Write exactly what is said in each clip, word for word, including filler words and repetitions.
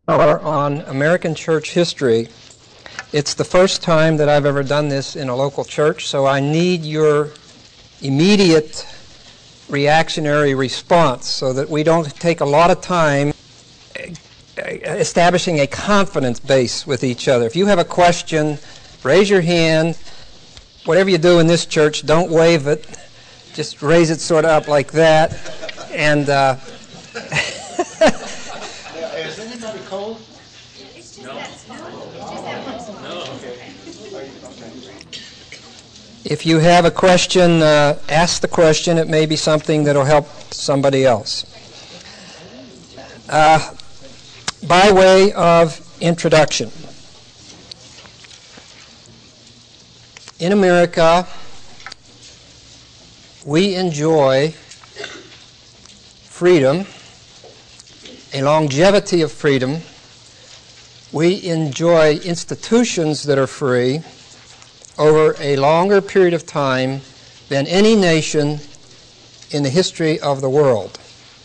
On American church history. It's the first time that I've ever done this in a local church, so I need your immediate reactionary response so that we don't take a lot of time establishing a confidence base with each other. If you have a question, raise your hand. Whatever you do in this church, don't wave it. Just raise it sort of up like that. And uh, is anybody cold? No. No. Okay. If you have a question, uh, ask the question. It may be something that will help somebody else. Uh, by way of introduction, in America, we enjoy freedom, a longevity of freedom. We enjoy institutions that are free over a longer period of time than any nation in the history of the world.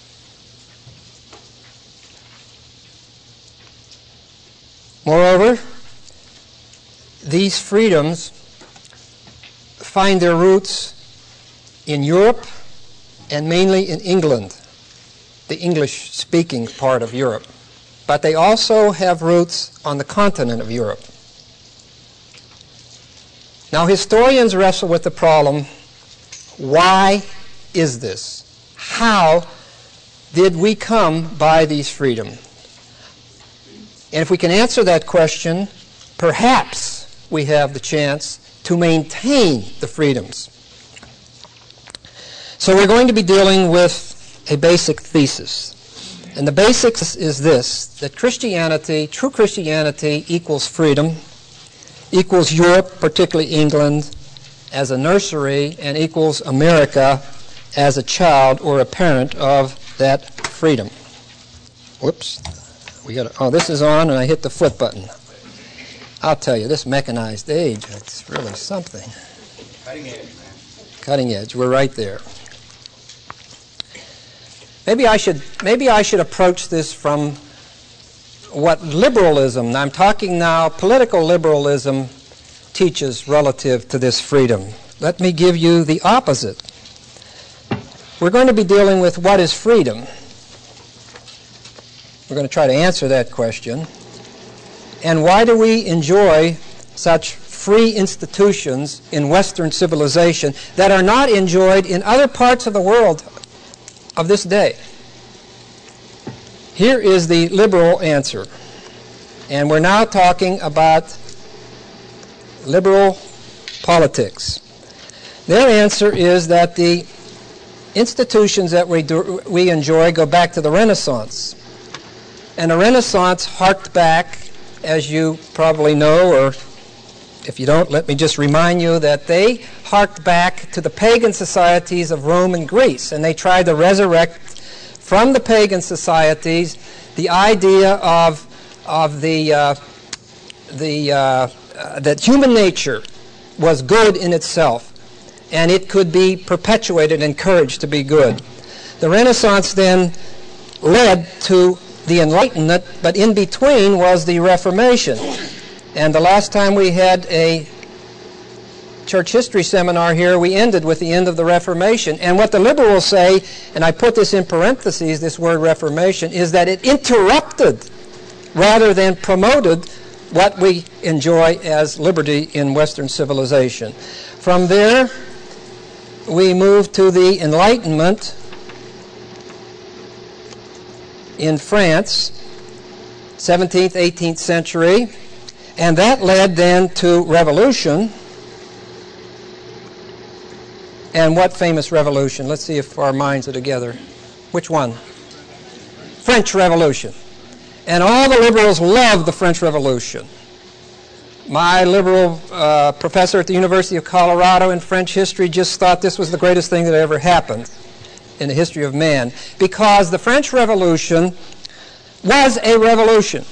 Moreover, these freedoms find their roots in Europe and mainly in England, the English-speaking part of Europe. But they also have roots on the continent of Europe. Now, historians wrestle with the problem, why is this? How did we come by these freedoms? And if we can answer that question, perhaps we have the chance to maintain the freedoms. So we're going to be dealing with a basic thesis. And the basics is this, that Christianity, true Christianity, equals freedom, equals Europe, particularly England, as a nursery, and equals America as a child or a parent of that freedom. Whoops. We got. Oh, this is on, and I hit the flip button. I'll tell you, this mechanized age, it's really something. Cutting edge, man. Cutting edge. We're right there. Maybe I should maybe I should approach this from what liberalism, and I'm talking now political liberalism, teaches relative to this freedom. Let me give you the opposite. We're going to be dealing with what is freedom. We're going to try to answer that question. And why do we enjoy such free institutions in Western civilization that are not enjoyed in other parts of the world of this day? Here is the liberal answer. And we're now talking about liberal politics. Their answer is that the institutions that we, do, we enjoy go back to the Renaissance. And the Renaissance harked back, as you probably know, or if you don't, let me just remind you that they harked back to the pagan societies of Rome and Greece, and they tried to resurrect from the pagan societies the idea of of the uh, the uh, uh, that human nature was good in itself, and it could be perpetuated, encouraged to be good. The Renaissance then led to the Enlightenment, but in between was the Reformation. And the last time we had a church history seminar here, we ended with the end of the Reformation. And what the liberals say, and I put this in parentheses, this word Reformation, is that it interrupted rather than promoted what we enjoy as liberty in Western civilization. From there, we move to the Enlightenment in France, seventeenth, eighteenth century, and that led then to revolution. And what famous revolution? Let's see if our minds are together. Which one? French Revolution. And all the liberals loved the French Revolution. My liberal uh, professor at the University of Colorado in French history just thought this was the greatest thing that ever happened in the history of man, because the French Revolution was a revolution.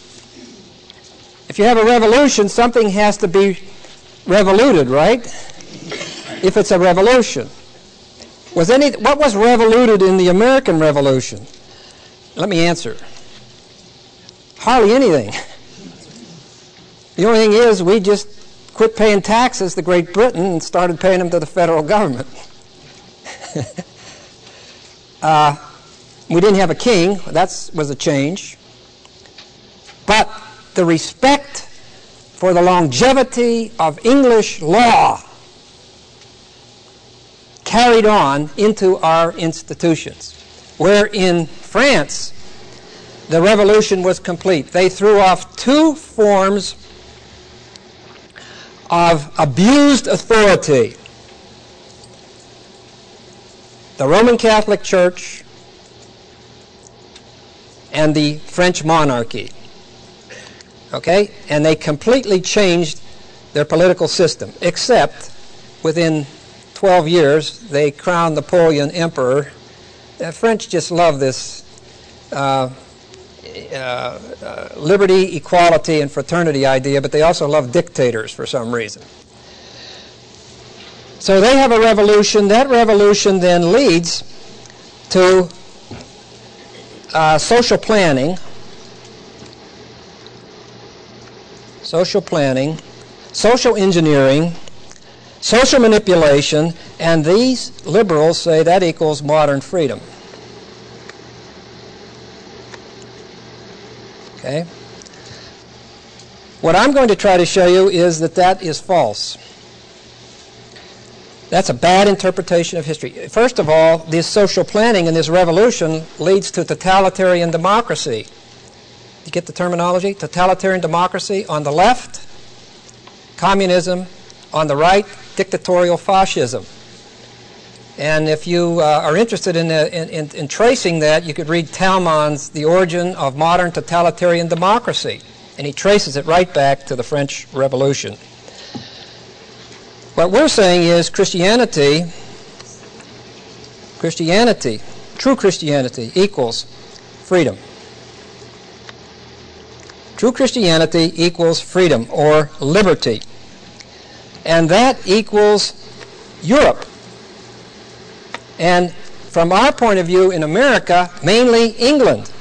If you have a revolution, something has to be revoluted, right? If it's a revolution. Was any, what was revoluted in the American Revolution? Let me answer. hardly anything. The only thing is we just quit paying taxes to Great Britain and started paying them to the federal government. uh, we didn't have a king. That was a change. But the respect for the longevity of English law carried on into our institutions, where in France the revolution was complete. They threw off two forms of abused authority: the Roman Catholic Church and the French monarchy. Okay? And they completely changed their political system, except within twelve years they crowned Napoleon emperor. The French just love this uh, uh, uh, liberty, equality, and fraternity idea, but they also love dictators for some reason. So they have a revolution. That revolution then leads to uh, social planning, social planning, social engineering, social manipulation, and these liberals say that equals modern freedom. Okay? What I'm going to try to show you is that that is false. That's a bad interpretation of history. First of all, this social planning and this revolution leads to totalitarian democracy. You get the terminology? Totalitarian democracy on the left, communism on the right, dictatorial fascism. And if you uh, are interested in, uh, in, in, in tracing that, you could read Talmann's The Origin of Modern Totalitarian Democracy. And he traces it right back to the French Revolution. What we're saying is Christianity, Christianity, true Christianity equals freedom. True Christianity equals freedom or liberty. And that equals Europe. And from our point of view in America, mainly England.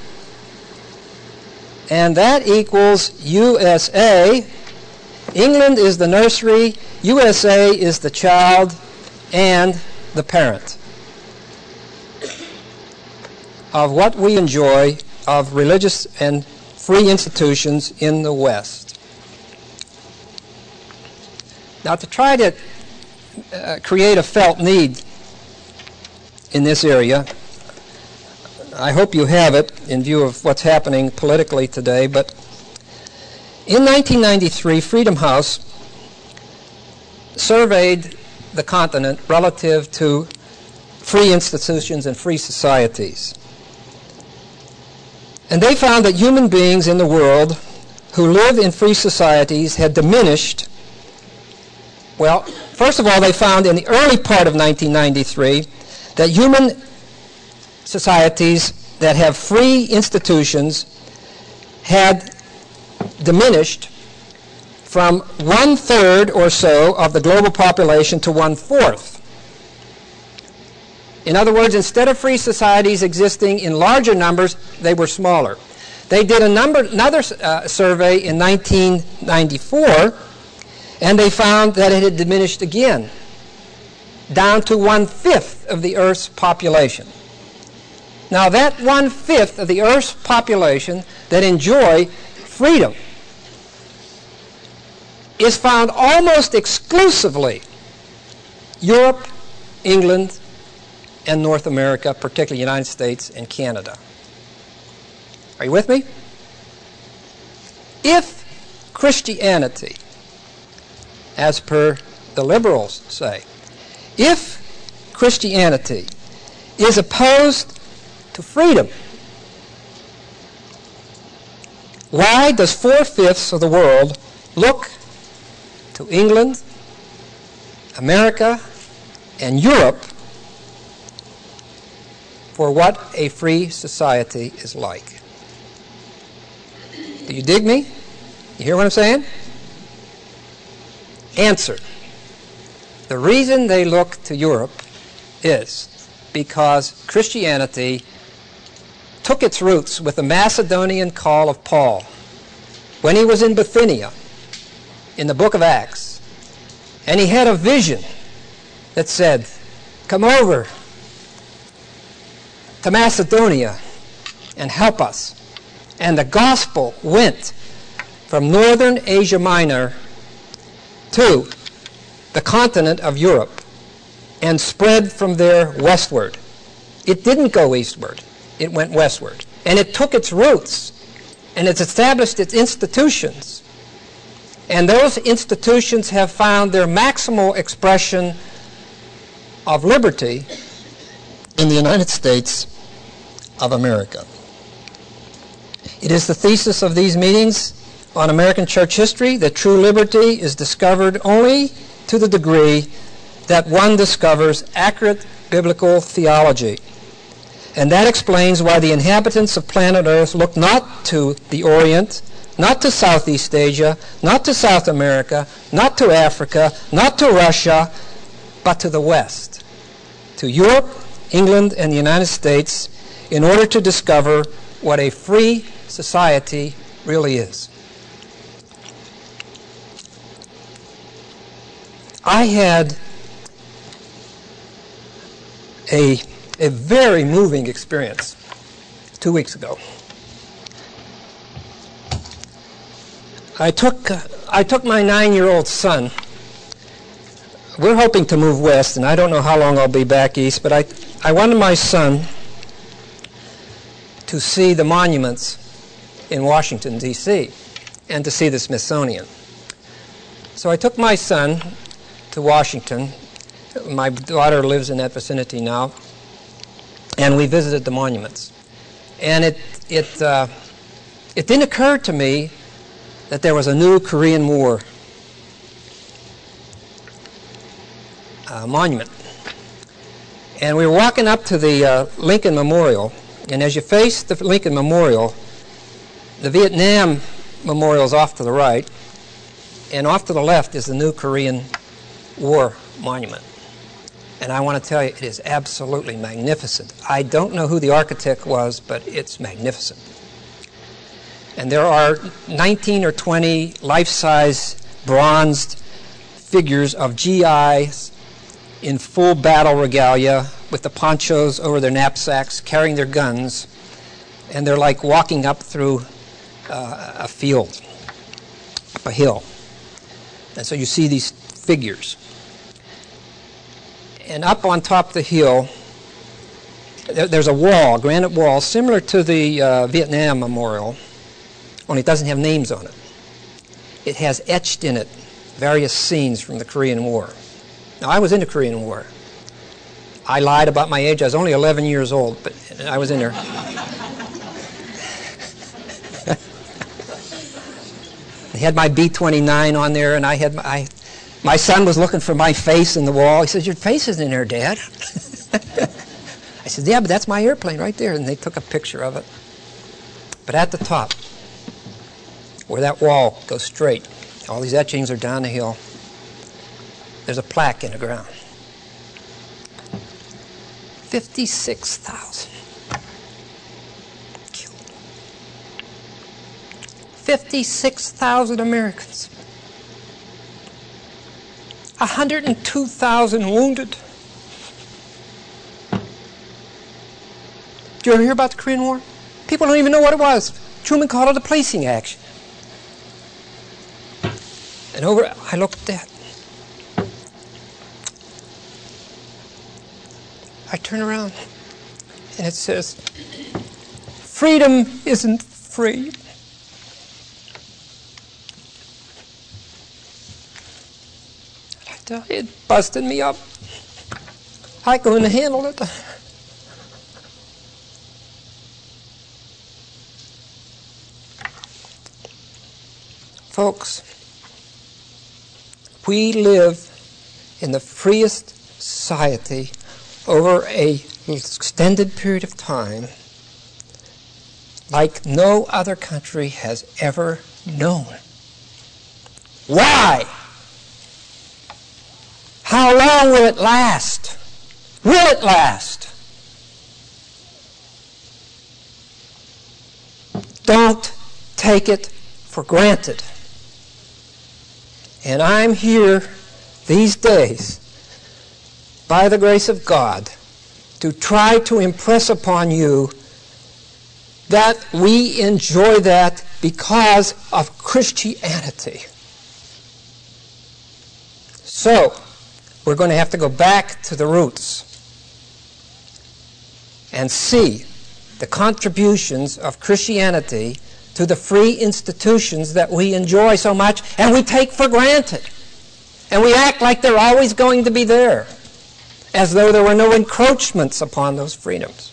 And that equals U S A. England is the nursery, U S A is the child and the parent of what we enjoy of religious and free institutions in the West. Now, to try to uh, create a felt need in this area, I hope you have it in view of what's happening politically today, but in nineteen ninety-three, Freedom House surveyed the continent relative to free institutions and free societies. And they found that human beings in the world who live in free societies had diminished. Well, first of all, they found in the early part of nineteen ninety-three that human societies that have free institutions had diminished from one-third or so of the global population to one-fourth. In other words, instead of free societies existing in larger numbers, they were smaller. They did a number, another uh, survey in nineteen ninety-four, and they found that it had diminished again, down to one-fifth of the Earth's population. Now, that one-fifth of the Earth's population that enjoy freedom is found almost exclusively Europe, England, and North America, particularly the United States and Canada. Are you with me? If Christianity, as per the liberals say, if Christianity is opposed to freedom, why does four-fifths of the world look to England, America, and Europe for what a free society is like? Do you dig me? You hear what I'm saying? Answer. The reason they look to Europe is because Christianity took its roots with the Macedonian call of Paul. when he was in Bithynia in the book of Acts, and he had a vision that said, come over to Macedonia and help us. And the gospel went from northern Asia Minor to the continent of Europe and spread from there westward. It didn't go eastward. It went westward. And it took its roots, and it's established its institutions. And those institutions have found their maximal expression of liberty in the United States of America. It is the thesis of these meetings on American church history that true liberty is discovered only to the degree that one discovers accurate biblical theology. And that explains why the inhabitants of planet Earth look not to the Orient, not to Southeast Asia, not to South America, not to Africa, not to Russia, but to the West, to Europe, England, and the United States, in order to discover what a free society really is. I had a, a very moving experience two weeks ago. I took, uh, I took my nine-year-old son. We're hoping to move west, and I don't know how long I'll be back east, but I, I wanted my son to see the monuments in Washington, D C, and to see the Smithsonian. So I took my son to Washington. My daughter lives in that vicinity now, and we visited the monuments. And it it uh, it didn't occur to me that there was a new Korean War uh, monument. And we were walking up to the uh, Lincoln Memorial, and as you face the Lincoln Memorial, the Vietnam Memorial is off to the right, and off to the left is the new Korean War monument. And I want to tell you, it is absolutely magnificent. I don't know who the architect was, but it's magnificent. And there are nineteen or twenty life-size bronzed figures of G Is in full battle regalia with the ponchos over their knapsacks, carrying their guns, and they're like walking up through uh, a field, up a hill. And so you see these figures. And up on top of the hill, there, there's a wall, a granite wall, similar to the uh, Vietnam Memorial, only it doesn't have names on it. It has etched in it various scenes from the Korean War. Now, I was in the Korean War. I lied about my age. I was only eleven years old, but I was in there. I had my B twenty-nine on there, and I had my... I, My son was looking for my face in the wall. He says, your face isn't in there, Dad. I said, yeah, but that's my airplane right there. And they took a picture of it. But at the top, where that wall goes straight, all these etchings are down the hill, there's a plaque in the ground. fifty-six thousand killed. fifty-six thousand Americans. one hundred two thousand wounded. Did you ever hear about the Korean War? People don't even know what it was. Truman called it a placing action. And over, I looked at, I turn around, and it says, freedom isn't free. It busted me up. I couldn't handle it. Folks, we live in the freest society over an extended period of time like no other country has ever known. Why? How long will it last? Will it last? Don't take it for granted. And I'm here these days, by the grace of God, to try to impress upon you that we enjoy that because of Christianity. So, we're going to have to go back to the roots and see the contributions of Christianity to the free institutions that we enjoy so much and we take for granted. And we act like they're always going to be there, as though there were no encroachments upon those freedoms.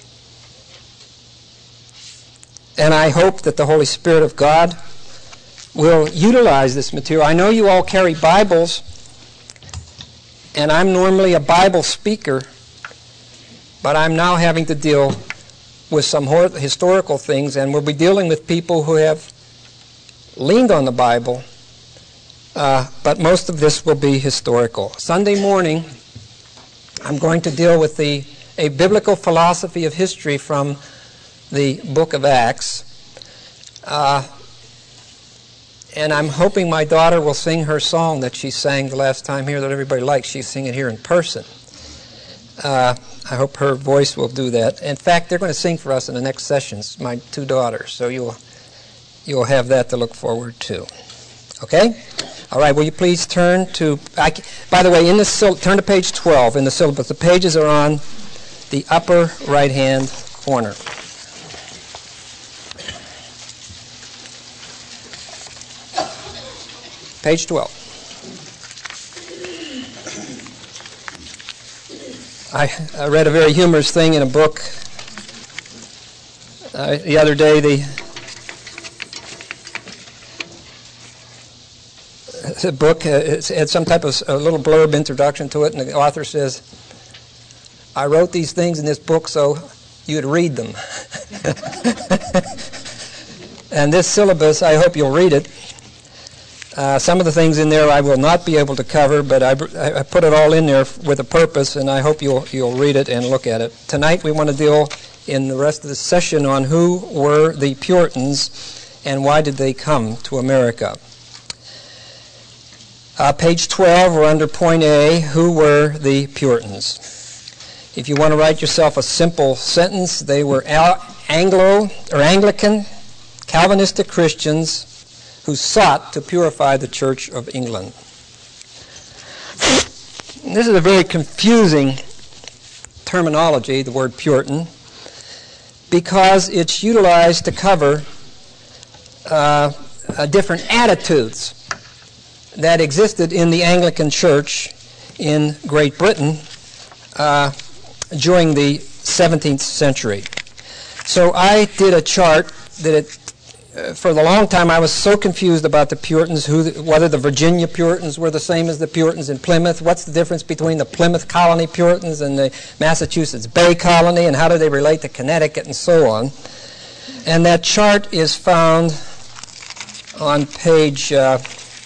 And I hope that the Holy Spirit of God will utilize this material. I know you all carry Bibles, and I'm normally a Bible speaker, but I'm now having to deal with some historical things, and we'll be dealing with people who have leaned on the Bible, uh, but most of this will be historical. Sunday morning, I'm going to deal with the a biblical philosophy of history from the book of Acts. Uh, and I'm hoping my daughter will sing her song that she sang the last time here that everybody likes. She's singing here in person. Uh, I hope her voice will do that. In fact, they're going to sing for us in the next sessions, my two daughters. So you'll you'll have that to look forward to. Okay? All right, will you please turn to... I, by the way, in the turn to page twelve in the syllabus. The pages are on the upper right-hand corner. Page twelve. I, I read a very humorous thing in a book uh, the other day. The, the book uh, it had some type of a little blurb introduction to it, and the author says, "I wrote these things in this book so you'd read them." And this syllabus, I hope you'll read it. Uh, some of the things in there I will not be able to cover, but I, I put it all in there with a purpose, and I hope you'll you'll read it and look at it. Tonight we want to deal in the rest of the session on who were the Puritans and why did they come to America. Uh, page twelve, we're under point A, who were the Puritans. If you want to write yourself a simple sentence, they were Anglo or Anglican, Calvinistic Christians who sought to purify the Church of England. This is a very confusing terminology, the word Puritan, because it's utilized to cover uh, uh, different attitudes that existed in the Anglican Church in Great Britain uh, during the seventeenth century. So I did a chart that it Uh, for the long time, I was so confused about the Puritans, who, the, whether the Virginia Puritans were the same as the Puritans in Plymouth. What's the difference between the Plymouth Colony Puritans and the Massachusetts Bay Colony, and how do they relate to Connecticut, and so on. And that chart is found on page uh,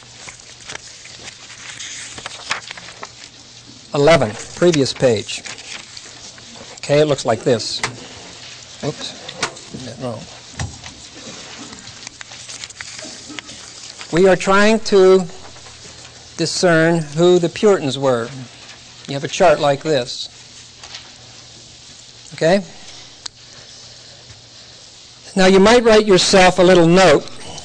eleven, previous page. Okay, it looks like this. Oops, did that wrong. We are trying to discern who the Puritans were. You have a chart like this. Okay? Now you might write yourself a little note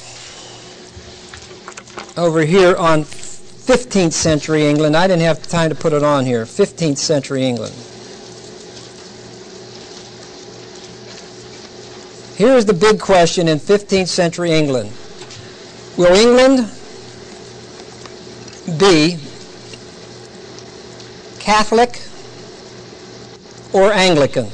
over here on fifteenth century England. I didn't have time to put it on here. fifteenth century England. Here's the big question in fifteenth century England. Will England be Catholic or Anglican?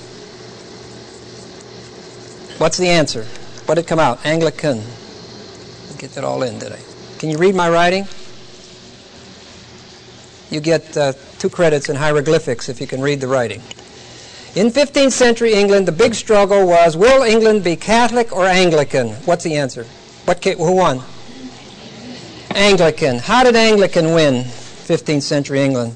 What's the answer? What did come out? Anglican. Didn't get that all in, did I? Can you read my writing? You get uh, two credits in hieroglyphics if you can read the writing. In fifteenth century England, the big struggle was, will England be Catholic or Anglican? What's the answer? What, who won? Anglican. How did Anglican win fifteenth century England?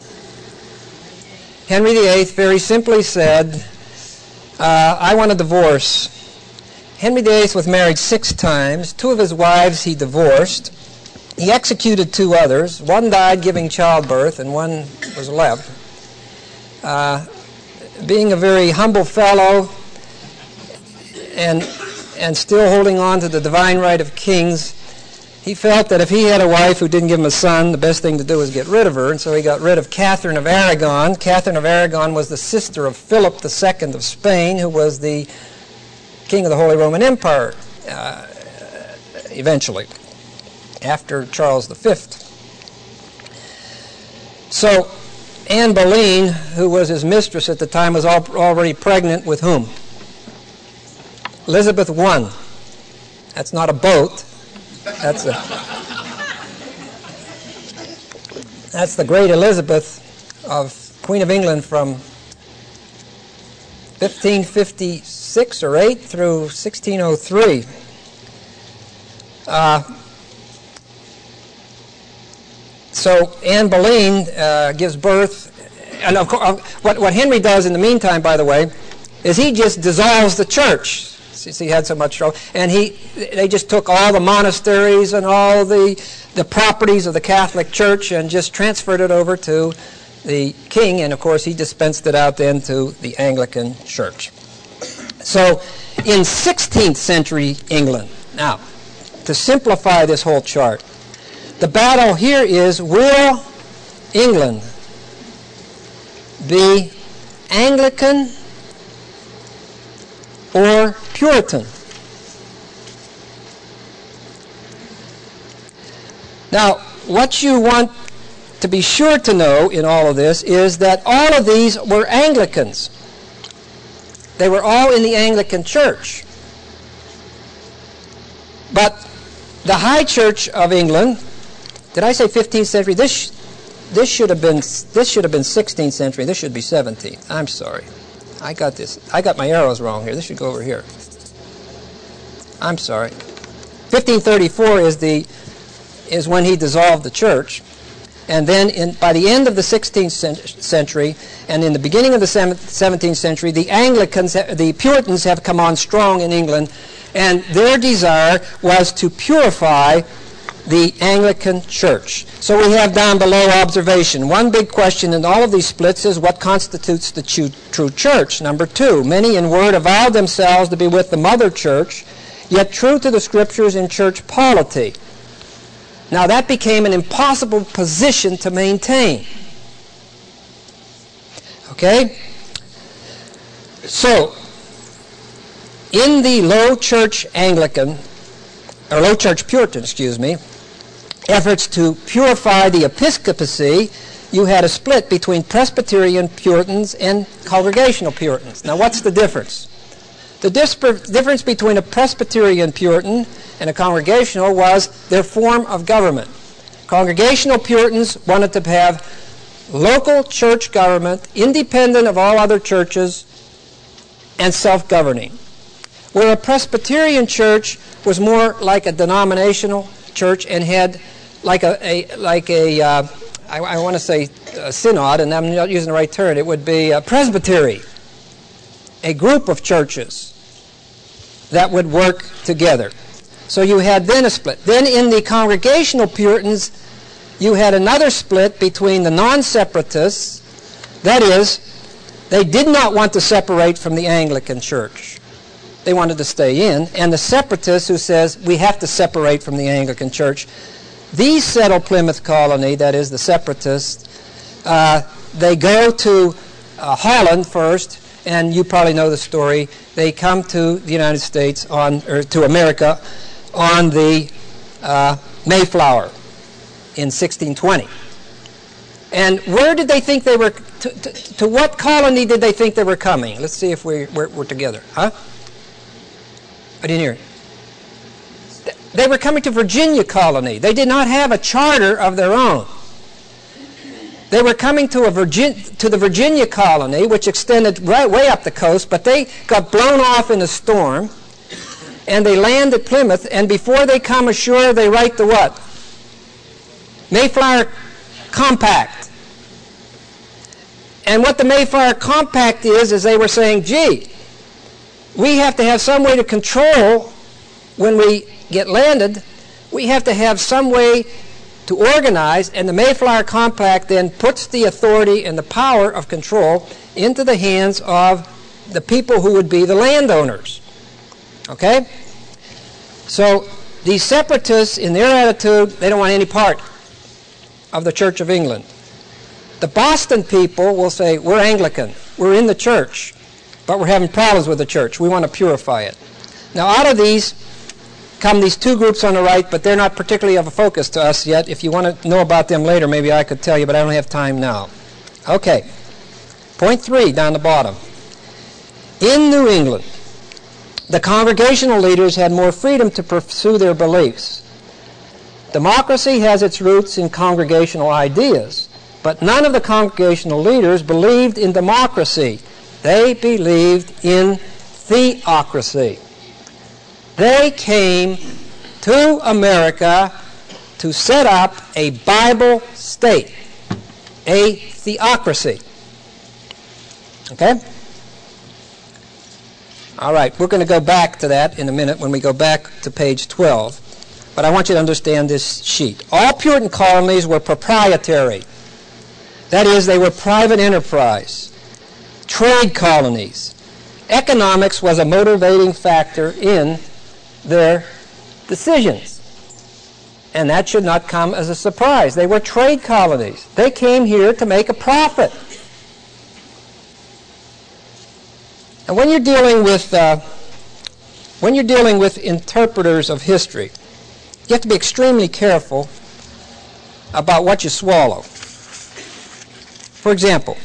Henry the Eighth very simply said, uh, I want a divorce. Henry the Eighth was married six times. Two of his wives he divorced. He executed two others. One died giving childbirth, and one was left. Uh, being a very humble fellow and, and still holding on to the divine right of kings, he felt that if he had a wife who didn't give him a son, the best thing to do was get rid of her, and so he got rid of Catherine of Aragon. Catherine of Aragon was the sister of Philip the Second of Spain, who was the king of the Holy Roman Empire uh, eventually, after Charles the Fifth. So Anne Boleyn, who was his mistress at the time, was al- already pregnant with whom? Elizabeth the First. That's not a boat. That's a, that's the great Elizabeth of Queen of England from fifteen fifty-six or eight through sixteen oh three. Uh, so Anne Boleyn uh, gives birth, and of course, what, what Henry does in the meantime, by the way, is he just dissolves the church. Since he had so much trouble, and he, they just took all the monasteries and all the the properties of the Catholic Church and just transferred it over to the king, and of course he dispensed it out then to the Anglican Church. So, in sixteenth century England, now to simplify this whole chart, the battle here is: will England be Anglican or Puritan? Now, what you want to be sure to know in all of this is that all of these were Anglicans. They were all in the Anglican Church. But the High Church of England, did I say fifteenth century? This this should have been this should have been sixteenth century. This should be seventeenth. I'm sorry. I got this. I got my arrows wrong here. This should go over here. I'm sorry. fifteen thirty-four is the is when he dissolved the church, and then in, by the end of the sixteenth century and in the beginning of the seventeenth century, the Anglicans, the Puritans, have come on strong in England, and their desire was to purify the Anglican Church. So we have down below observation. One big question in all of these splits is what constitutes the true church. Number two, many in word avowed themselves to be with the mother church, yet true to the scriptures in church polity. Now that became an impossible position to maintain. Okay? So, in the low church Anglican, or low church Puritan, excuse me, efforts to purify the episcopacy, you had a split between Presbyterian Puritans and Congregational Puritans. Now what's the difference? The disper- difference between a Presbyterian Puritan and a Congregational was their form of government. Congregational Puritans wanted to have local church government, independent of all other churches, and self-governing. Where a Presbyterian church was more like a denominational church and had like a, a like a uh, I, I want to say a synod, and I'm not using the right term. It would be a presbytery, a group of churches that would work together. So you had then a split. Then in the Congregational Puritans, you had another split between the non-separatists. That is, they did not want to separate from the Anglican Church. They wanted to stay in. And the separatists who says, we have to separate from the Anglican Church. These settle Plymouth Colony, that is, the separatists. Uh, they go to uh, Holland first, and you probably know the story. They come to the United States, on or to America, on the uh, Mayflower in sixteen twenty. And where did they think they were, to, to, to what colony did they think they were coming? Let's see if we, we're, we're together. Huh? I didn't hear it. They were coming to Virginia colony. They did not have a charter of their own. They were coming to a Virgin, to the Virginia colony, which extended right way up the coast, but they got blown off in a storm, and they land at Plymouth, and before they come ashore, they write the what? Mayflower Compact. And what the Mayflower Compact is, is they were saying, gee, we have to have some way to control when we get landed. We have to have some way to organize, and the Mayflower Compact then puts the authority and the power of control into the hands of the people who would be the landowners. Okay? So these separatists, in their attitude, they don't want any part of the Church of England. The Boston people will say, we're Anglican, we're in the church, but we're having problems with the church. We want to purify it. Now, out of these come these two groups on the right, but they're not particularly of a focus to us yet. If you want to know about them later, maybe I could tell you, but I don't have time now. Okay. Point three, down the bottom. In New England, the congregational leaders had more freedom to pursue their beliefs. Democracy has its roots in congregational ideas, but none of the congregational leaders believed in democracy. They believed in theocracy. They came to America to set up a Bible state, a theocracy. Okay? All right, we're going to go back to that in a minute when we go back to page twelve. But I want you to understand this sheet. All Puritan colonies were proprietary. That is, they were private enterprise, trade colonies. Economics was a motivating factor in their decisions. And that should not come as a surprise. They were trade colonies. They came here to make a profit. And when you're dealing with uh, when you're dealing with interpreters of history, you have to be extremely careful about what you swallow. For example,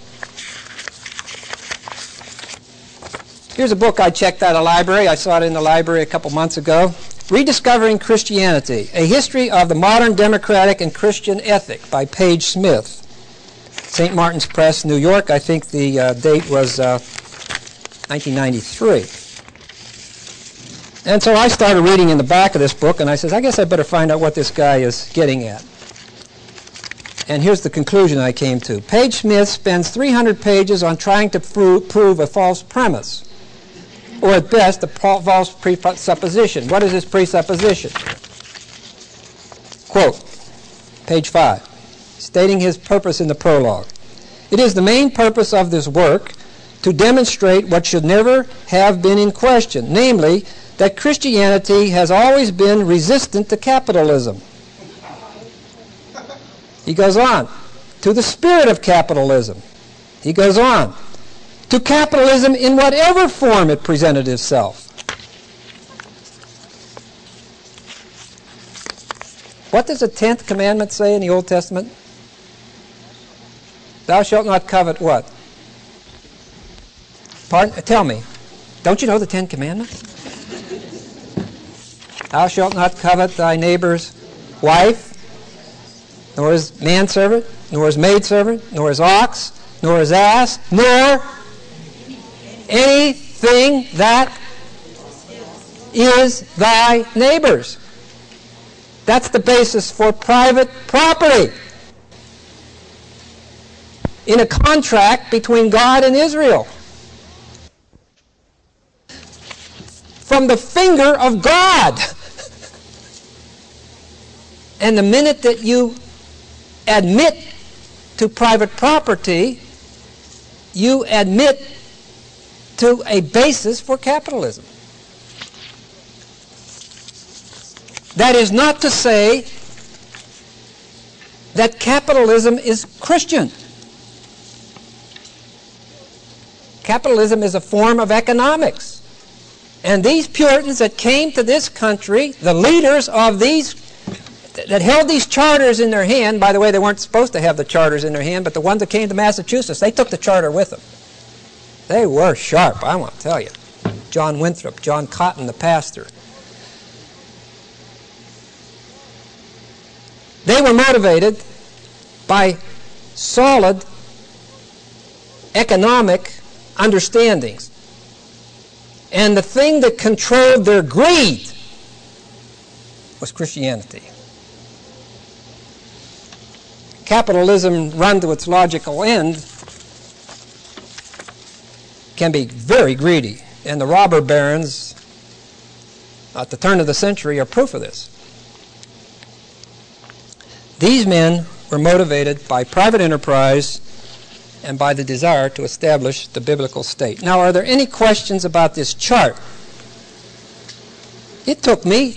here's a book I checked out of the library. I saw it in the library a couple months ago. Rediscovering Christianity, A History of the Modern Democratic and Christian Ethic by Page Smith. Saint Martin's Press, New York. I think the uh, date was uh, nineteen ninety-three. And so I started reading in the back of this book, and I said, I guess I better find out what this guy is getting at. And here's the conclusion I came to. Page Smith spends three hundred pages on trying to prove, prove a false premise, or at best, a false presupposition. What is this presupposition? Quote, page five, stating his purpose in the prologue. It is the main purpose of this work to demonstrate what should never have been in question, namely, that Christianity has always been resistant to capitalism. He goes on, to the spirit of capitalism. He goes on, to capitalism in whatever form it presented itself. What does the tenth commandment say in the Old Testament? Thou shalt not covet what? Pardon? Tell me. Don't you know the Ten Commandments? Thou shalt not covet thy neighbor's wife, nor his manservant, nor his maidservant, nor his ox, nor his ass, nor anything that is thy neighbor's. That's the basis for private property in a contract between God and Israel. From the finger of God. And the minute that you admit to private property, you admit to a basis for capitalism. That is not to say that capitalism is Christian. Capitalism is a form of economics. And these Puritans that came to this country, the leaders of these, that held these charters in their hand, by the way, they weren't supposed to have the charters in their hand, but the ones that came to Massachusetts, they took the charter with them. They were sharp, I want to tell you. John Winthrop, John Cotton, the pastor. They were motivated by solid economic understandings. And the thing that controlled their greed was Christianity. Capitalism run to its logical end can be very greedy. and the robber barons at the turn of the century are proof of this. These men were motivated by private enterprise and by the desire to establish the biblical state. Now, are there any questions about this chart? It took me,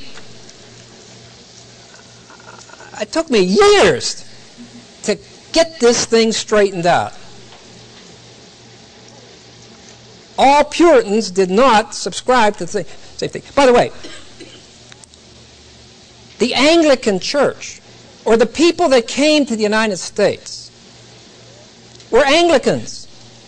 it took me years to get this thing straightened out. All Puritans did not subscribe to the same thing. By the way, the Anglican Church, or the people that came to the United States, were Anglicans,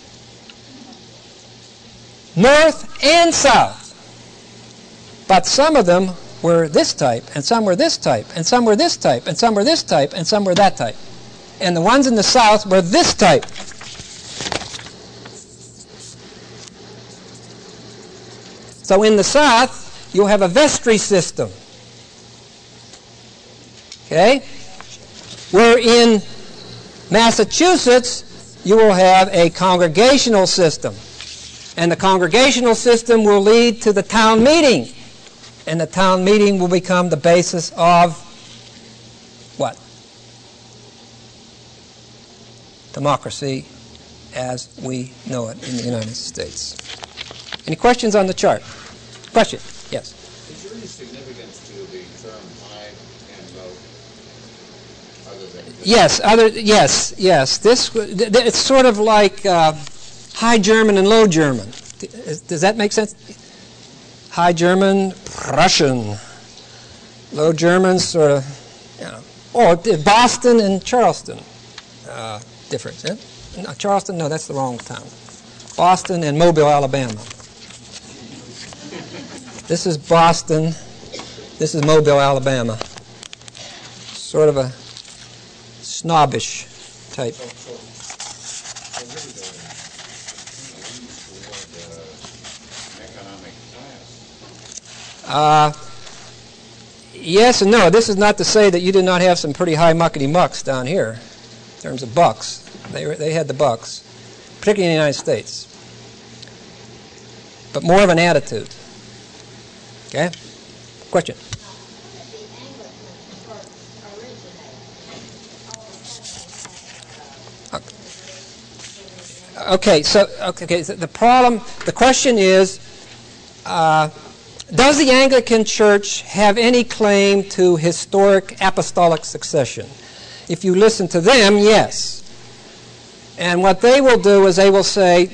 north and south. But some of them were this type, and some were this type, and some were this type, and some were this type, and some were that type. And the ones in the south were this type. So in the south, you'll have a vestry system. Okay? Where in Massachusetts, you will have a congregational system. And the congregational system will lead to the town meeting. And the town meeting will become the basis of what? Democracy as we know it in the United States. Any questions on the chart? Question? Yes. Is there any significance to the term high and low? Other than yes. Other. Yes. Yes. This. It's sort of like uh, High German and Low German. Does that make sense? High German, Prussian. Low German, sort of, you know. Or Boston and Charleston. Uh, difference. Eh? No, Charleston. No, that's the wrong town. Boston and Mobile, Alabama. This is Boston. This is Mobile, Alabama. Sort of a snobbish type. So, so, so really the, toward, uh, economic class. Uh, yes and no. This is not to say that you did not have some pretty high muckety mucks down here in terms of bucks. They were, they had the bucks, particularly in the United States. But more of an attitude. Okay? Question? Okay, so okay, so the problem, the question is, uh, does the Anglican Church have any claim to historic apostolic succession? If you listen to them, yes. And what they will do is they will say,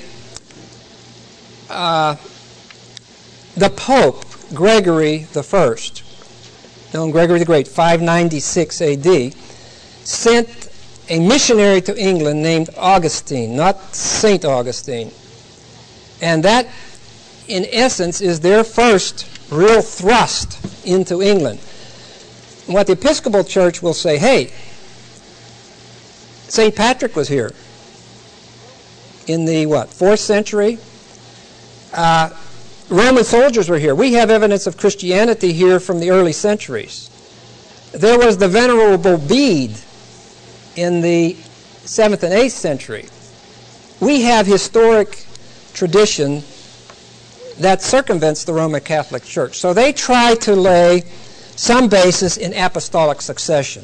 uh, the Pope, Gregory the First, known Gregory the Great, five ninety-six A D, sent a missionary to England named Augustine, not Saint Augustine. And that, in essence, is their first real thrust into England. And what the Episcopal Church will say, hey, Saint Patrick was here in the, what, fourth century? Uh, Roman soldiers were here. We have evidence of Christianity here from the early centuries. There was the Venerable Bede in the seventh and eighth century. We have historic tradition that circumvents the Roman Catholic Church. So they try to lay some basis in apostolic succession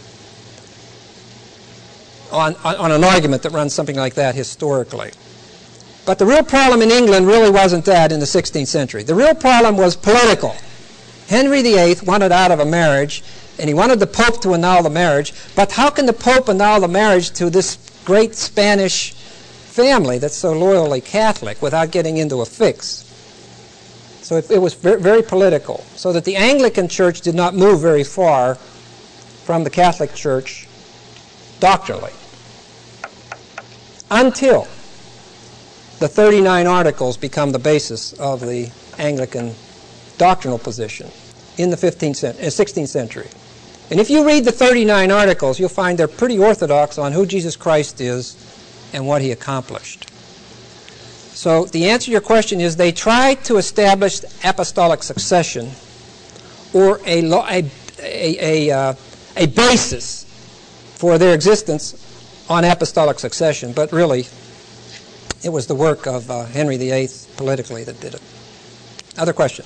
on, on, on an argument that runs something like that historically. But the real problem in England really wasn't that in the sixteenth century. The real problem was political. Henry the Eighth wanted out of a marriage, and he wanted the Pope to annul the marriage. But how can the Pope annul the marriage to this great Spanish family that's so loyally Catholic without getting into a fix? So it, it was very, very political. So that the Anglican Church did not move very far from the Catholic Church doctrinally. Until the thirty-nine Articles become the basis of the Anglican doctrinal position in the fifteenth century, sixteenth century. And if you read the thirty-nine Articles, you'll find they're pretty orthodox on who Jesus Christ is and what he accomplished. So the answer to your question is they tried to establish apostolic succession or a, a, a, a, uh, a basis for their existence on apostolic succession, but really It was the work of uh, Henry the Eighth politically that did it. Other question?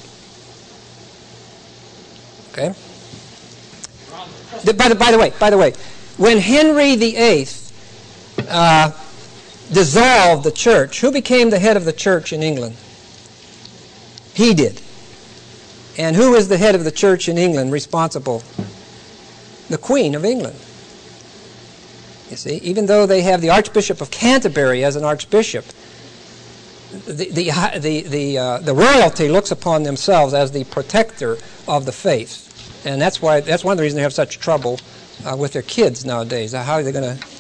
Okay. The, by, the, by the way, by the way, when Henry the Eighth uh, dissolved the church, who became the head of the church in England? He did. And who is the head of the church in England responsible? The Queen of England. You see, even though they have the Archbishop of Canterbury as an archbishop, the the the the, uh, the royalty looks upon themselves as the protector of the faith, and that's why that's one of the reasons they have such trouble uh, with their kids nowadays. How are they going to?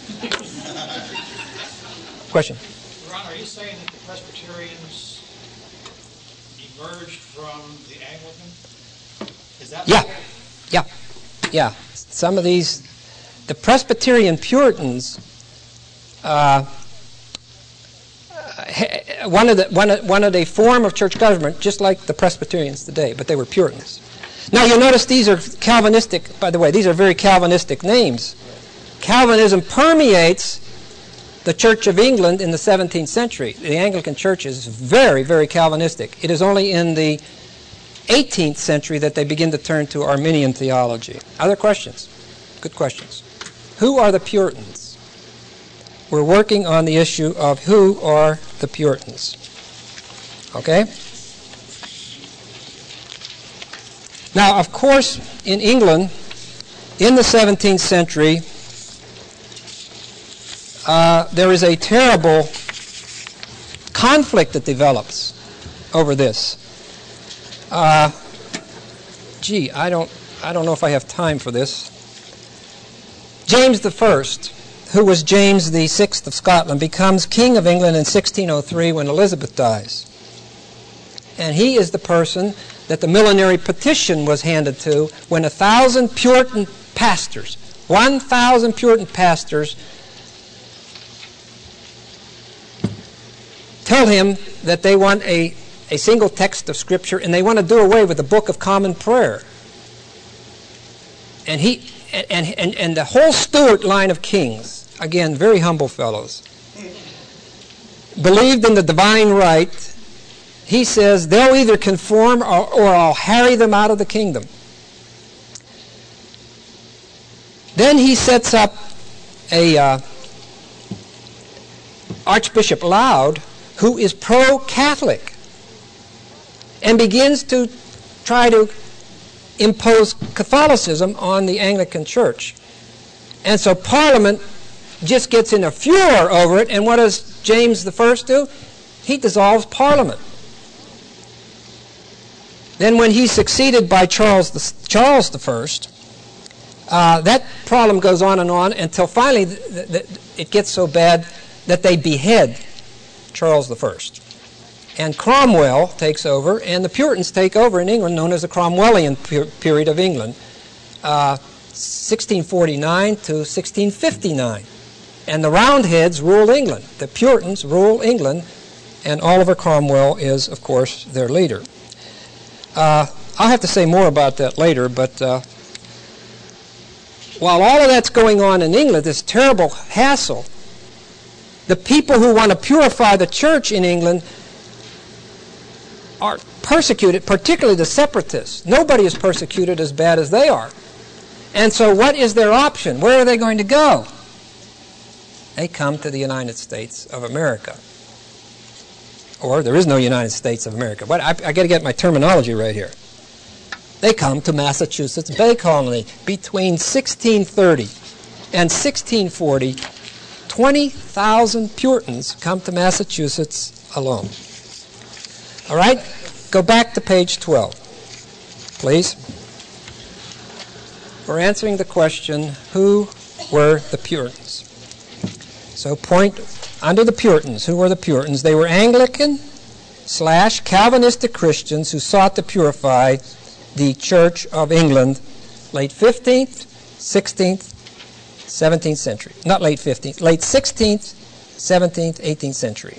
Question. Ron, are you saying that the Presbyterians emerged from the Anglican? Is that Yeah, yeah, yeah. Some of these, the Presbyterian Puritans. Uh, One of the one of, one of the form of church government, just like the Presbyterians today, but they were Puritans. Now you'll notice these are Calvinistic. By the way, these are very Calvinistic names. Calvinism permeates the Church of England in the seventeenth century. The Anglican Church is very, very Calvinistic. It is only in the eighteenth century that they begin to turn to Arminian theology. Other questions? Good questions. Who are the Puritans? We're working on the issue of who are the Puritans. Okay? Now, of course, in England, in the seventeenth century, uh, there is a terrible conflict that develops over this. Uh, gee, I don't, I don't know if I have time for this. James the First, who was James the Sixth of Scotland, becomes King of England in sixteen oh three when Elizabeth dies. And he is the person that the millenary petition was handed to when a thousand Puritan pastors, one thousand Puritan pastors, tell him that they want a, a single text of Scripture and they want to do away with the Book of Common Prayer. And he and and, and the whole Stuart line of kings, again, very humble fellows, believed in the divine right. He says they'll either conform or, or I'll harry them out of the kingdom. Then he sets up a uh, Archbishop Laud, who is pro-Catholic, and begins to try to impose Catholicism on the Anglican Church. And so Parliament just gets in a furor over it, and what does James the First do? He dissolves Parliament. Then when he's succeeded by Charles the, Charles the First, uh, that problem goes on and on until finally th- th- it gets so bad that they behead Charles the First. And Cromwell takes over, and the Puritans take over in England, known as the Cromwellian per- period of England, uh, sixteen forty-nine to sixteen fifty-nine. And the Roundheads rule England. The Puritans rule England, and Oliver Cromwell is, of course, their leader. Uh, I'll have to say more about that later, but uh, while all of that's going on in England, this terrible hassle, the people who want to purify the church in England are persecuted, particularly the separatists. Nobody is persecuted as bad as they are. And so what is their option? Where are they going to go? They come to the United States of America. Or there is no United States of America. But I, I got to get my terminology right here. They come to Massachusetts Bay Colony. Between sixteen thirty and sixteen forty, twenty thousand Puritans come to Massachusetts alone. All right? Go back to page twelve, please. We're answering the question, who were the Puritans? So point under the Puritans. Who were the Puritans? They were Anglican slash Calvinistic Christians who sought to purify the Church of England, late fifteenth, sixteenth, seventeenth century. Not late fifteenth, late sixteenth, seventeenth, eighteenth century.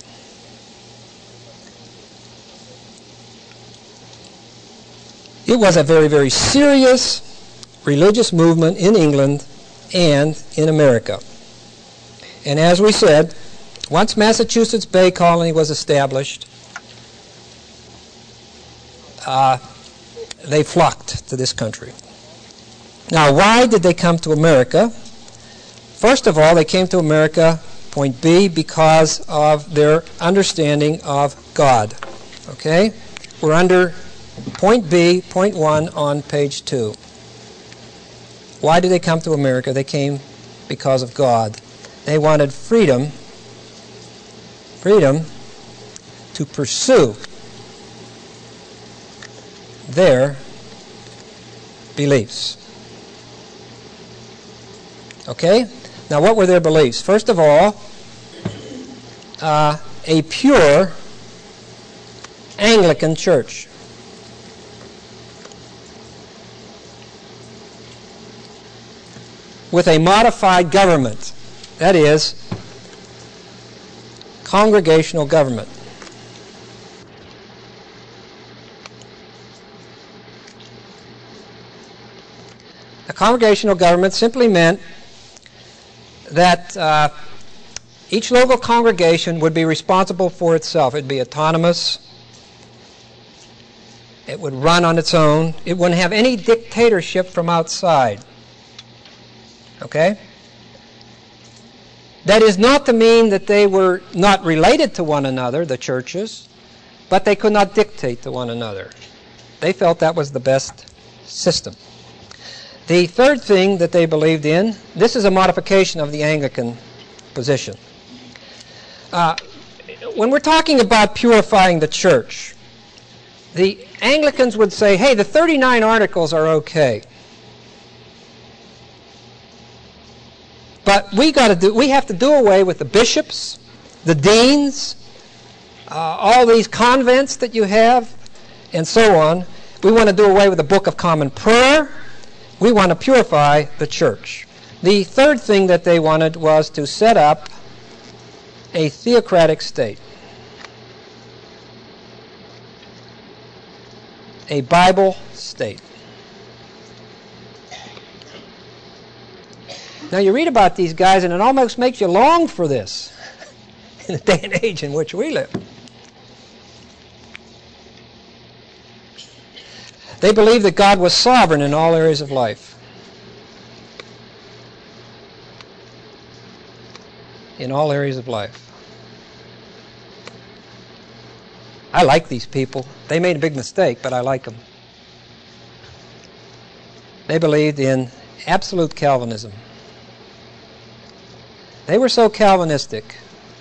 It was a very, very serious religious movement in England and in America. And as we said, Once Massachusetts Bay Colony was established, uh, they flocked to this country. Now, why did they come to America? First of all, they came to America, point B, because of their understanding of God. Okay? We're under point B, point one on page two. Why did they come to America? They came because of God. They wanted freedom, freedom to pursue their beliefs. Okay? Now, what were their beliefs? First of all, uh, a pure Anglican church. With a modified government. That is, congregational government. A congregational government simply meant that uh, each local congregation would be responsible for itself. It would be autonomous. It would run on its own. It wouldn't have any dictatorship from outside. Okay? That is not to mean that they were not related to one another, the churches, but they could not dictate to one another. They felt that was the best system. The third thing that they believed in, this is a modification of the Anglican position. Uh, when we're talking about purifying the church, the Anglicans would say, hey, the thirty-nine articles are okay. But we got to do. We have to do away with the bishops, the deans, uh, all these convents that you have, and so on. We want to do away with the Book of Common Prayer. We want to purify the church. The third thing that they wanted was to set up a theocratic state, a Bible state. Now, you read about these guys, and it almost makes you long for this in the day and age in which we live. They believed that God was sovereign in all areas of life. In all areas of life. I like these people. They made a big mistake, but I like them. They believed in absolute Calvinism. They were so Calvinistic,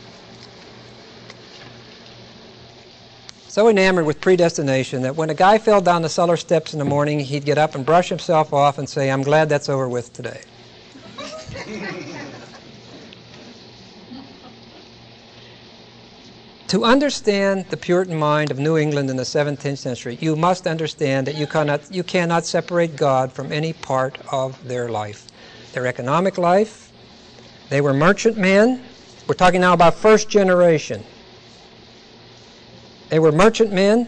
so enamored with predestination, that when a guy fell down the cellar steps in the morning, he'd get up and brush himself off and say, I'm glad that's over with today. To understand the Puritan mind of New England in the seventeenth century, you must understand that you cannot, you cannot separate God from any part of their life. Their economic life. They were merchantmen. We're talking now about first generation. They were merchantmen.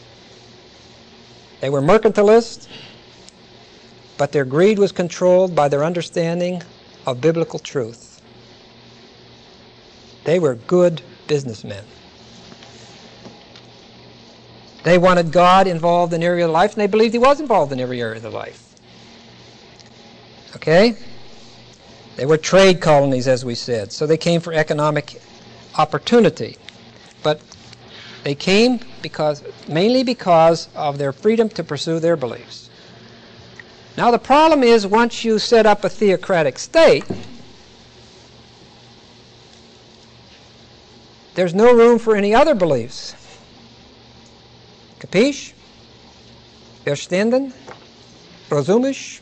They were mercantilists. But their greed was controlled by their understanding of biblical truth. They were good businessmen. They wanted God involved in every area of life, and they believed He was involved in every area of their life. Okay? They were trade colonies, as we said, so they came for economic opportunity. But they came because, mainly because of their freedom to pursue their beliefs. Now the problem is, once you set up a theocratic state, there's no room for any other beliefs. Capiche? Verstanden? Rozumish?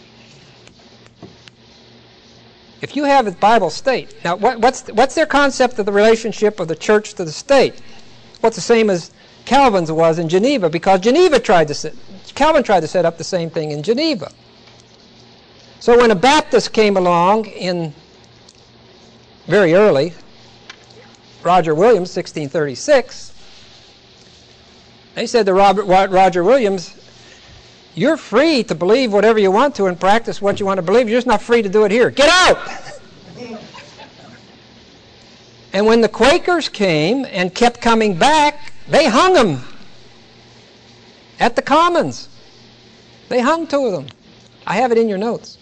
If you have a Bible state, now what, what's what's their concept of the relationship of the church to the state? What's the same as Calvin's was in Geneva, because Geneva tried to set, Calvin tried to set up the same thing in Geneva. So when a Baptist came along in very early, Roger Williams, sixteen thirty-six, they said to Robert Roger Williams, you're free to believe whatever you want to and practice what you want to believe. You're just not free to do it here. Get out! And when the Quakers came and kept coming back, they hung them at the Commons. They hung two of them. I have it in your notes.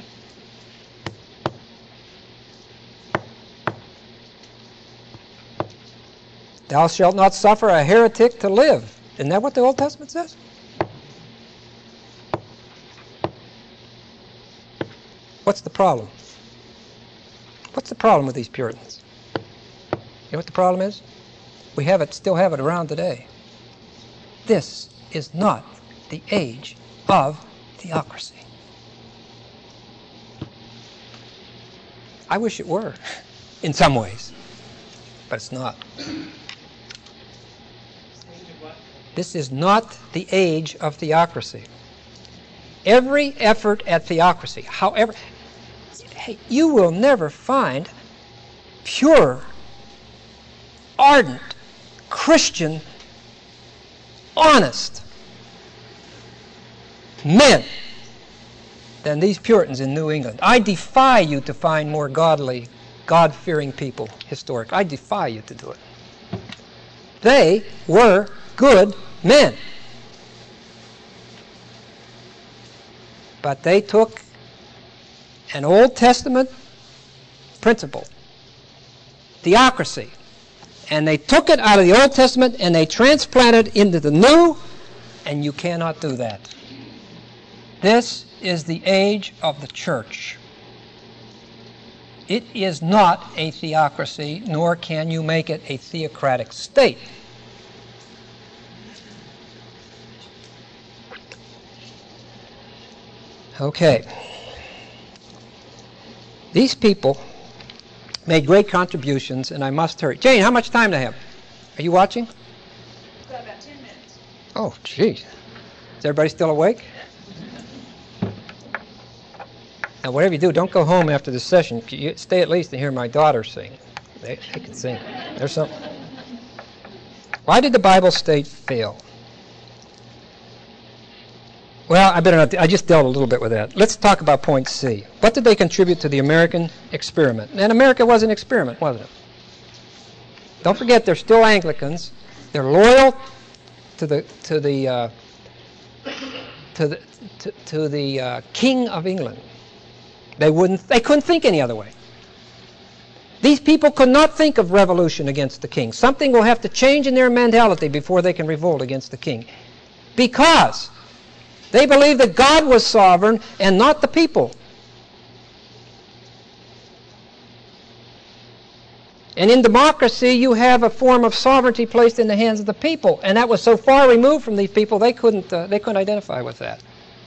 Thou shalt not suffer a heretic to live. Isn't that what the Old Testament says? What's the problem? What's the problem with these Puritans? You know what the problem is? We have it, still have it around today. This is not the age of theocracy. I wish it were, in some ways, but it's not. This is not the age of theocracy. Every effort at theocracy, however, hey, you will never find pure, ardent, Christian, honest men than these Puritans in New England. I defy you to find more godly, God-fearing people historic. I defy you to do it. They were good men. But they took an Old Testament principle, theocracy, and they took it out of the Old Testament and they transplanted it into the New, and you cannot do that. This is the age of the church. It is not a theocracy, nor can you make it a theocratic state. Okay. These people made great contributions, and I must hurry. Jane, how much time do I have? Are you watching? We've got about ten minutes. Oh, geez. Is everybody still awake? Now, whatever you do, don't go home after the session. You stay at least to hear my daughter sing. They, they can sing. There's something. Why did the Bible state fail? Well, I better not. I just dealt a little bit with that. Let's talk about point C. What did they contribute to the American experiment? And America was an experiment, wasn't it? Don't forget, they're still Anglicans. They're loyal to the to the uh, to the to, to the uh, King of England. They wouldn't. They couldn't think any other way. These people could not think of revolution against the king. Something will have to change in their mentality before they can revolt against the king, because they believed that God was sovereign and not the people. And in democracy, you have a form of sovereignty placed in the hands of the people, and that was so far removed from these people they couldn't uh, they couldn't identify with that.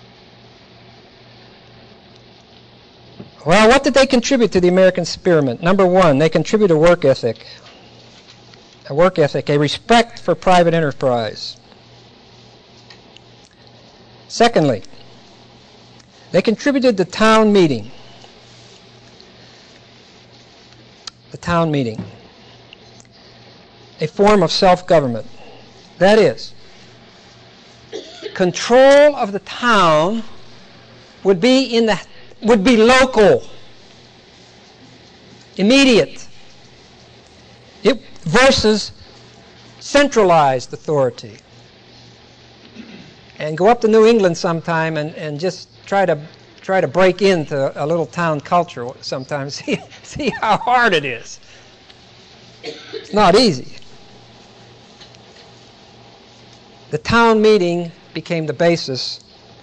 Well, what did they contribute to the American experiment? Number one, they contribute a work ethic. A work ethic, a respect for private enterprise. Secondly, they contributed the town meeting. The town meeting. A form of self-government. That is, control of the town would be in the would be local, immediate, it, versus centralized authority. And go up to New England sometime and, and just try to try to break into a little town culture sometimes. See, see how hard it is. It's not easy. The town meeting became the basis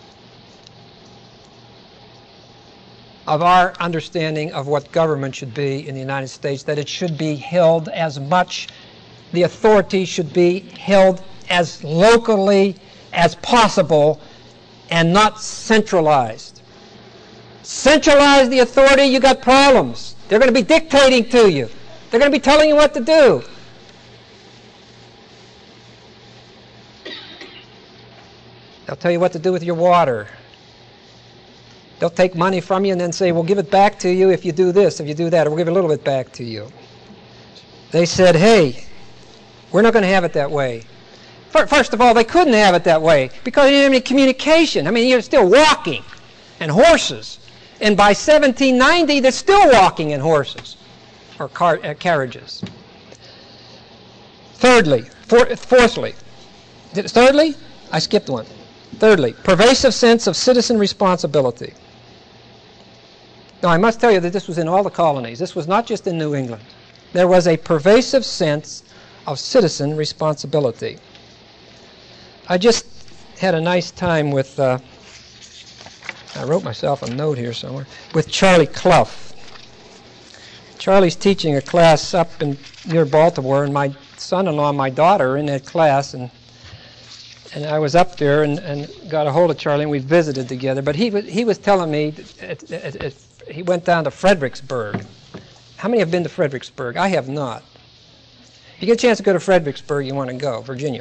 of our understanding of what government should be in the United States, that it should be held as much, the authority should be held as locally as possible and not centralized. Centralize the authority, you got problems. They're going to be dictating to you. They're going to be telling you what to do. They'll tell you what to do with your water. They'll take money from you and then say, we'll give it back to you if you do this, if you do that, or we'll give a little bit back to you. They said, hey, we're not going to have it that way. First of all, they couldn't have it that way because they didn't have any communication. I mean, you're still walking and horses. And by seventeen ninety, they're still walking and horses. or car, uh, carriages. Thirdly, for, fourthly, did, thirdly, I skipped one. Thirdly, pervasive sense of citizen responsibility. Now, I must tell you that this was in all the colonies. This was not just in New England. There was a pervasive sense of citizen responsibility. I just had a nice time with, uh, I wrote myself a note here somewhere, with Charlie Clough. Charlie's teaching a class up in near Baltimore, and my son-in-law and my daughter are in that class, and and I was up there and, and got a hold of Charlie, and we visited together. But he was, he was telling me, it, it, it, he went down to Fredericksburg. How many have been to Fredericksburg? I have not. If you get a chance to go to Fredericksburg, you want to go, Virginia.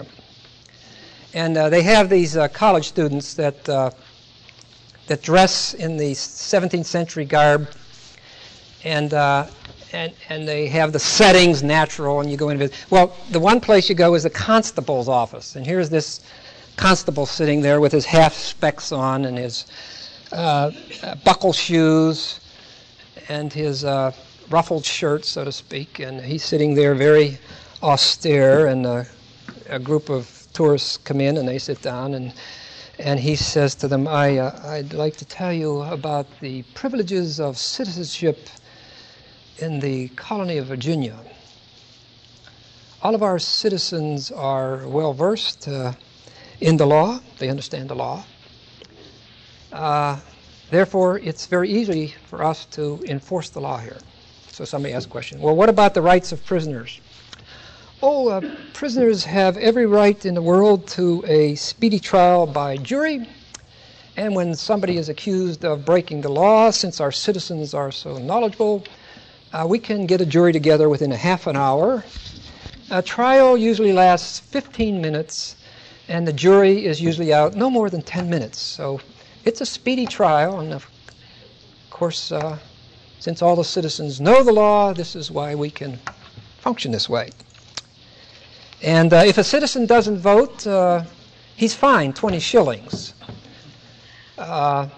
And uh, they have these uh, college students that uh, that dress in the seventeenth century garb, and uh, and and they have the settings natural, and you go in and visit. Well, the one place you go is the constable's office, and here's this constable sitting there with his half specs on and his uh, uh, buckle shoes and his uh, ruffled shirt, so to speak, and he's sitting there very austere, and uh, a group of tourists come in and they sit down, and and he says to them, I, uh, I'd like to tell you about the privileges of citizenship in the colony of Virginia. All of our citizens are well versed uh, in the law. They understand the law. Uh, therefore, it's very easy for us to enforce the law here. So somebody asked a question, well, what about the rights of prisoners? Oh, uh, prisoners have every right in the world to a speedy trial by jury. And when somebody is accused of breaking the law, since our citizens are so knowledgeable, uh, we can get a jury together within a half an hour. A trial usually lasts fifteen minutes, and the jury is usually out no more than ten minutes. So it's a speedy trial, and of course, uh, since all the citizens know the law, this is why we can function this way. And uh, if a citizen doesn't vote, uh, he's fined twenty shillings. Uh,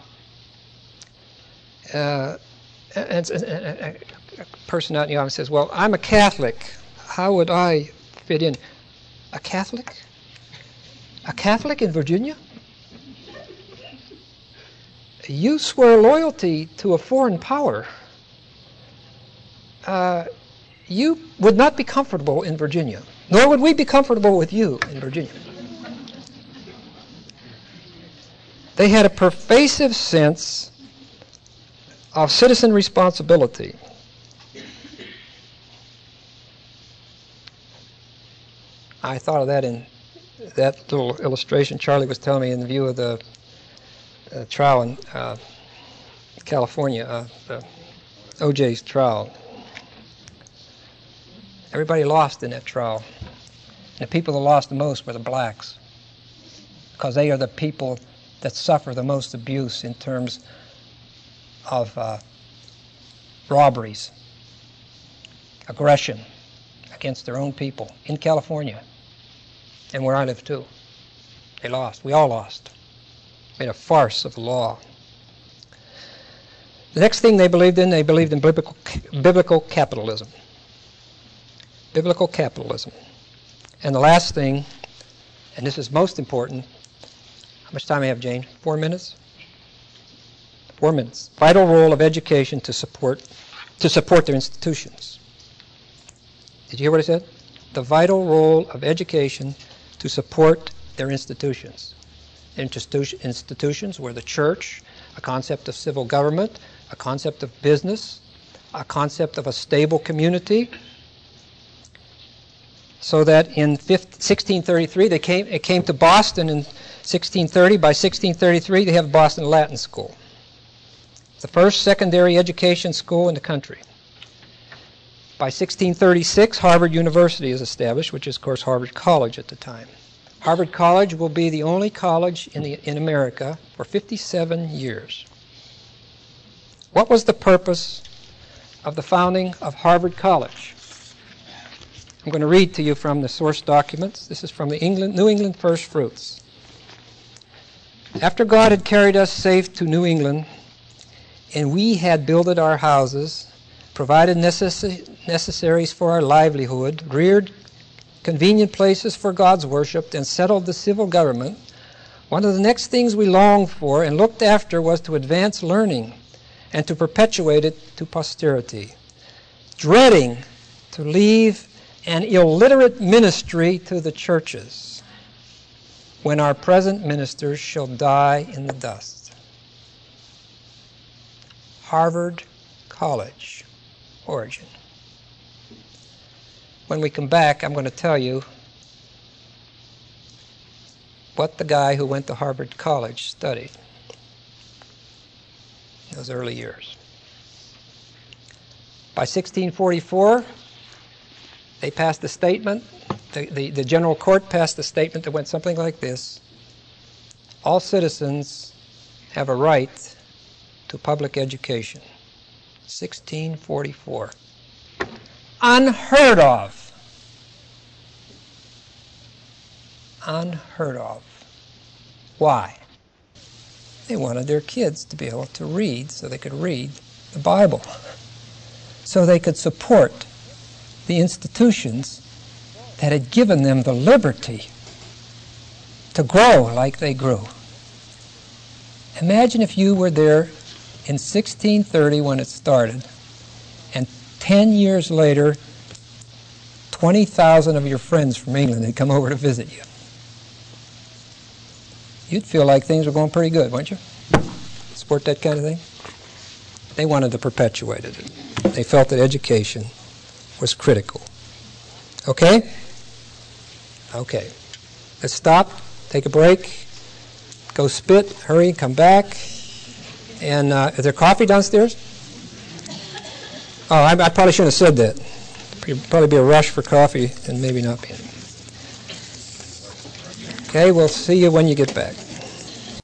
uh, and, and, and a person out in the audience says, well, I'm a Catholic. How would I fit in? A Catholic? A Catholic in Virginia? You swear loyalty to a foreign power. Uh, you would not be comfortable in Virginia, nor would we be comfortable with you in Virginia. They had a pervasive sense of citizen responsibility. I thought of that in that little illustration Charlie was telling me in view of the uh, trial in uh, California, uh, the O J's trial. Everybody lost in that trial. And the people that lost the most were the blacks, because they are the people that suffer the most abuse in terms of uh, robberies, aggression against their own people in California, and where I live too. They lost. We all lost. Made a farce of the law. The next thing they believed in, they believed in biblical, biblical capitalism. Biblical capitalism. And the last thing, and this is most important, how much time I have, Jane? Four minutes? Four minutes. Vital role of education to support to support their institutions. Did you hear what I said? The vital role of education to support their institutions. Institu- institutions were the church, a concept of civil government, a concept of business, a concept of a stable community. So that in sixteen thirty-three, they came, it came to Boston in sixteen thirty. By sixteen thirty-three, they have Boston Latin School. The first secondary education school in the country. By sixteen thirty-six, Harvard University is established, which is, of course, Harvard College at the time. Harvard College will be the only college in, the, in America for fifty-seven years. What was the purpose of the founding of Harvard College? I'm going to read to you from the source documents. This is from the England, New England First Fruits. After God had carried us safe to New England, and we had builded our houses, provided necess- necessaries for our livelihood, reared convenient places for God's worship, and settled the civil government, one of the next things we longed for and looked after was to advance learning and to perpetuate it to posterity, dreading to leave an illiterate ministry to the churches when our present ministers shall die in the dust. Harvard College origin. When we come back, I'm going to tell you what the guy who went to Harvard College studied in those early years. By sixteen forty-four, they passed a statement, the, the, the General Court passed a statement that went something like this: all citizens have a right to public education. sixteen forty-four. Unheard of. Unheard of. Why? They wanted their kids to be able to read so they could read the Bible, so they could support the institutions that had given them the liberty to grow like they grew. Imagine if you were there in sixteen thirty when it started, and ten years later, twenty thousand of your friends from England had come over to visit you. You'd feel like things were going pretty good, wouldn't you? Support that kind of thing? They wanted to perpetuate it. They felt that education was critical. Okay? Okay. Let's stop, take a break, go spit, hurry, come back. And uh, is there coffee downstairs? Oh, I, I probably shouldn't have said that. It'd probably be a rush for coffee and maybe not be. Okay, we'll see you when you get back.